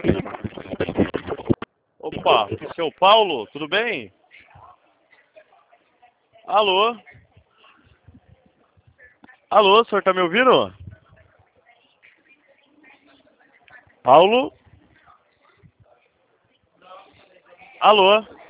Opa, seu Paulo, tudo bem? Alô? Alô, o senhor tá me ouvindo? Paulo? Alô?